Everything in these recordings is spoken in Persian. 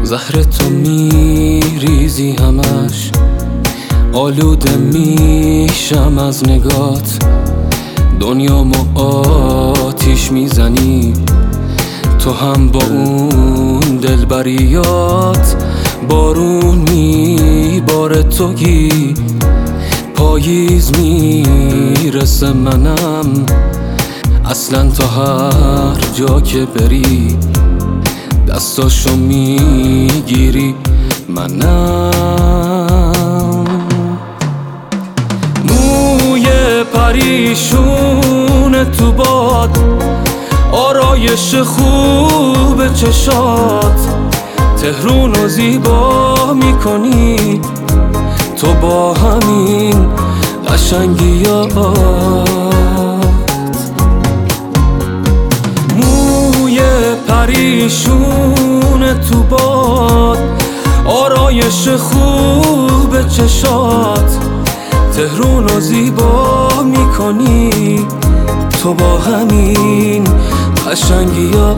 زهر تو میریزی همش، آلوده میشم از نگات. دنیامو آتیش میزنی تو هم با اون دلبریات. بارون میباره تو گی، پاییز میرسه منم. اصلا تا هر جا که بری دستاشو میگیری منم. موی پریشون تو باد، آرایش خوب چشات. تهرونو زیبا میکنی تو با همین قشنگیات. موی پریشون تو باد، آرایش خوب چشات. تهرونو زیبا میکنی تو با همین قشنگیات.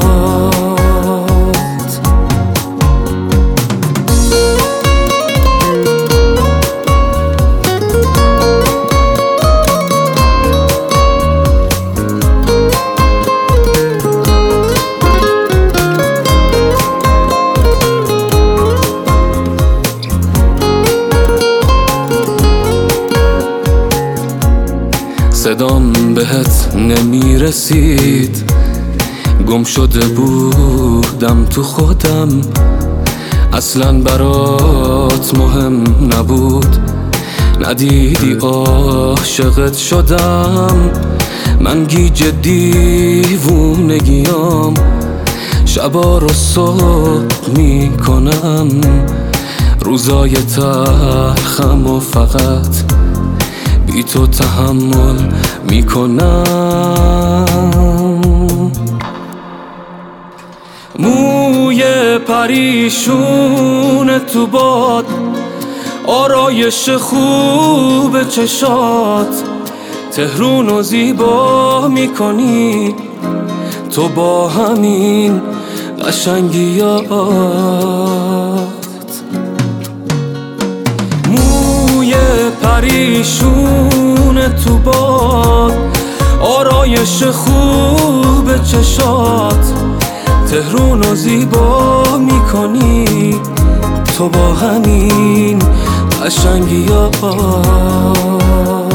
صدام بهت نمیرسید، گم شده بودم تو خودم. اصلا برات مهم نبود، ندیدی عاشقت شدم. من گیج دیوونگیام، شبا رو صبح میکنم. روزای تلخم و فقط بی تو تحمل میکنم. موی پریشون تو باد، آرایش خوب چشات. تهرونو زیبا میکنی تو با همین قشنگیات. موی پریشون تو باد، آرایش خوب چشات. تهرونو زیبا میکنی تو با همین قشنگیات.